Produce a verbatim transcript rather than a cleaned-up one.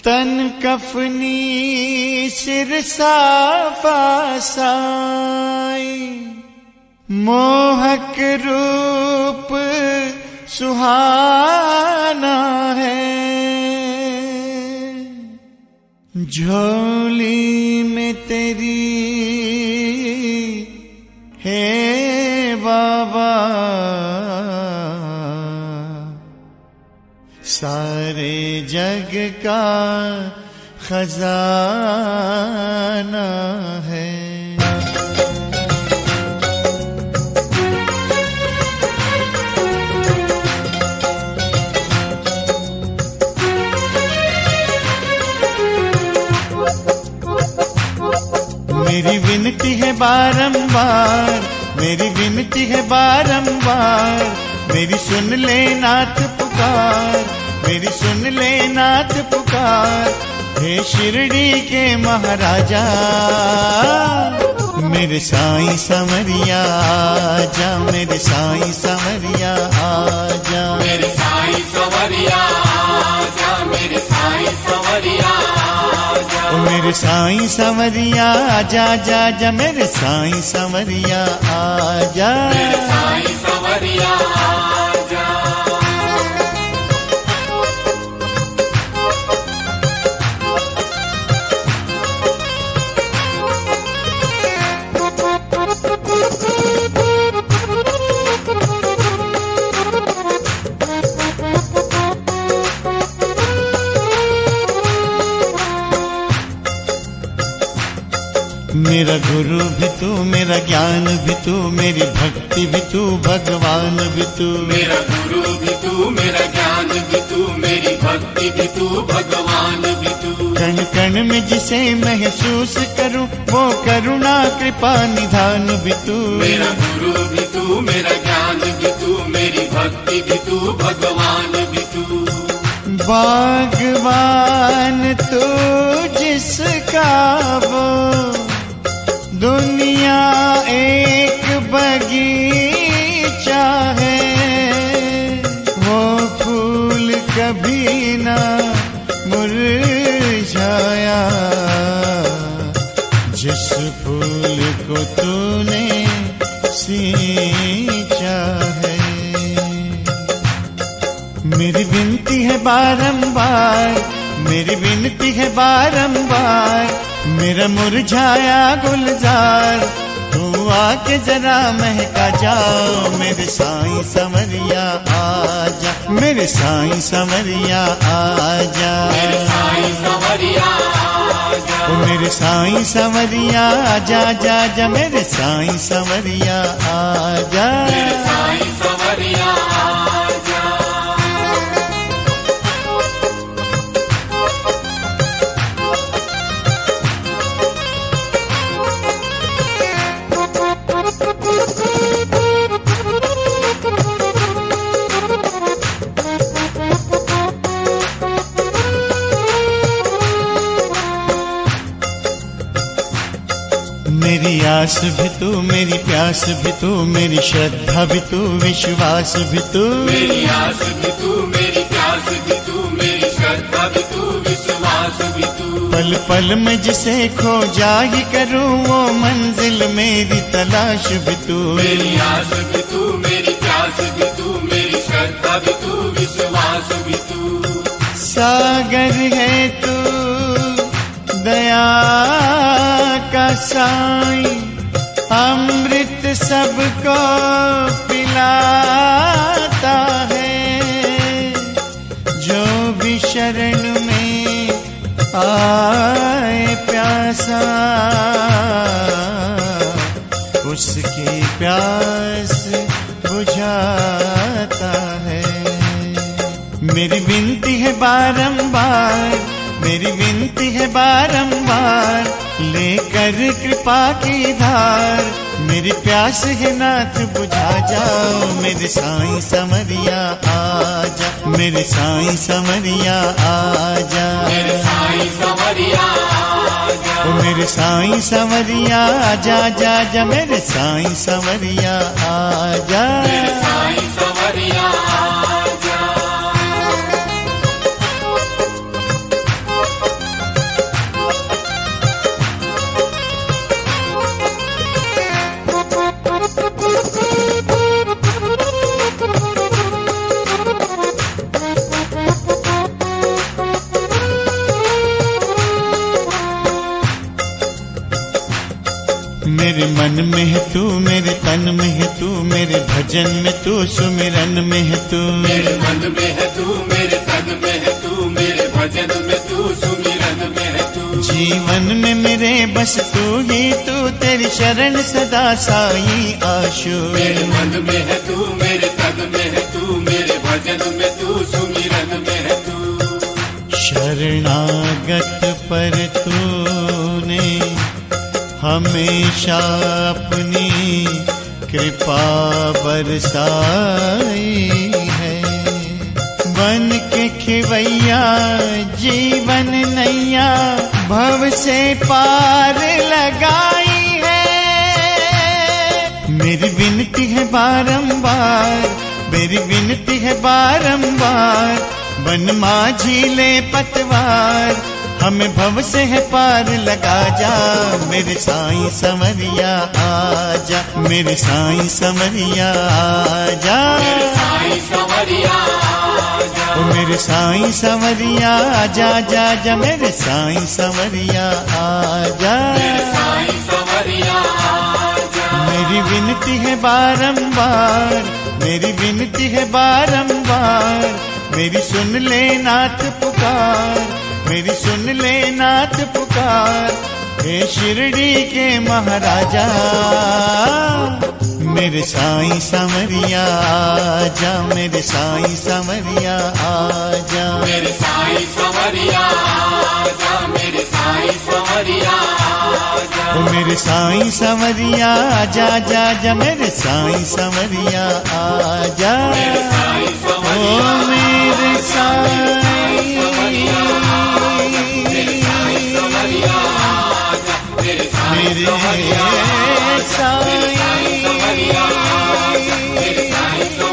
तन कफनी सिर साफा साई, मोहक रूप सुहाना है। झोली में तेरी है बाबा सारे जग का खजाना है। मेरी विनती है बारंबार, मेरी विनती है बारंबार, मेरी सुन ले नाथ पुकार, मेरी सुन ले नाथ पुकार। हे शिरडी के महाराजा मेरे साईं समरिया आजा, मेरे साईं समरिया आजा, मेरे साईं समरिया आजा, मेरे साईं समरिया आजा, ओ मेरे साईं समरिया आजा जा जा, मेरे साईं समरिया आजा, मेरे साईं समरिया आजा। मेरा गुरु भी तू, मेरा ज्ञान भी तू, मेरी भक्ति भी तू, भगवान भी तू। मेरा गुरु भी तू, मेरा ज्ञान भी तू, मेरी भक्ति भी तू, भगवान भी तू। कण कण में जिसे महसूस करूं वो करुणा कृपा निधान भी तू। मेरा गुरु भी तू, मेरा ज्ञान भी तू, मेरी भक्ति भी तू, भगवान भी तू। भगवान तू जिसका वो दुनिया एक बगीचा है, वो फूल कभी ना मुरझाया, जिस फूल को तूने सींचा है। मेरी विनती है बारंबार, मेरी विनती है बारंबार, मेरा मुरझाया गुलजार तू आके जरा महका जाओ। मेरे साईं समरिया आजा, मेरे साईं समरिया आजा, मेरे साईं समरिया आजा, ओ मेरे साईं समरिया आजा जा जा, मेरे साईं समरिया आजा, मेरे साईं समरिया आजा। मेरी आस भी तू, मेरी प्यास भी तू, मेरी श्रद्धा भी तू, विश्वास भी तू। मेरी आस भी तू, मेरी प्यास भी तू, मेरी श्रद्धा भी तू, विश्वास भी तू। पल पल में जिसे खोजा ही करूं वो मंजिल मेरी तलाश भी तू। मेरी आस भी तू, मेरी प्यास भी तू, मेरी श्रद्धा भी तू, विश्वास भी तू। सागर है तू दया का साईं, अमृत सबको पिलाता है, जो भी शरण में आए प्यासा उसकी प्यास बुझाता है। मेरी विनती है बारंबार, मेरी विनती है बारंबार, लेकर कृपा की धार मेरी प्यास है नाथ बुझा जाओ। मेरे साईं समरिया आजा, मेरे साईं समरिया आजा, मेरे साईं समरिया आजा, ओ मेरे साईं समरिया आजा जा जा, मेरे साईं समरिया आजा, मेरे साईं समरिया आजा। मेरे मन में है तू, मेरे तन में है तू, मेरे भजन में तू, सुमिरन में है तू। मेरे मन में है तू, मेरे तन में है तू, मेरे भजन में तू, सुमिरन में है तू। जीवन में मेरे बस तू ही तू, तेरी शरण सदा साई आशु। मेरे मन में है तू, मेरे तन में है तू, मेरे भजन में तू, सुमिरन में है तू। शरणागत पर तूने हमेशा अपनी कृपा बरसाई है। बन के खिवैया जीवन नैया भव से पार लगाई है। मेरी विनती है बारंबार, मेरी विनती है बारंबार, बन माझी ले पतवार, हमें भव से है पार लगा जा। मेरे साईं संवरिया आजा, मेरे साईं संवरिया आजा, मेरे साईं संवरिया आजा, ओ मेरे साईं संवरिया आजा, जा जा मेरे साईं संवरिया आजा। मेरे साईं संवरिया आजा। मेरी विनती है बारंबार, मेरी विनती है बारंबार, मेरी सुन ले नाथ पुकार, मेरी सुन ले नाथ पुकार। हे शिरडी के महाराजा, मेरे साईं संवरिया आजा, मेरे साईं संवरिया आजा। मेरे साईं संवरिया आजा, मेरे साईं संवरिया आजा, ओ मेरे साईं संवरिया आजा, जा जा मेरे साईं संवरिया आजा। मेरे साईं ओ संवरिया मेरे साईं मेरे साईं मेरे साईं संवरिया, मेरे साईं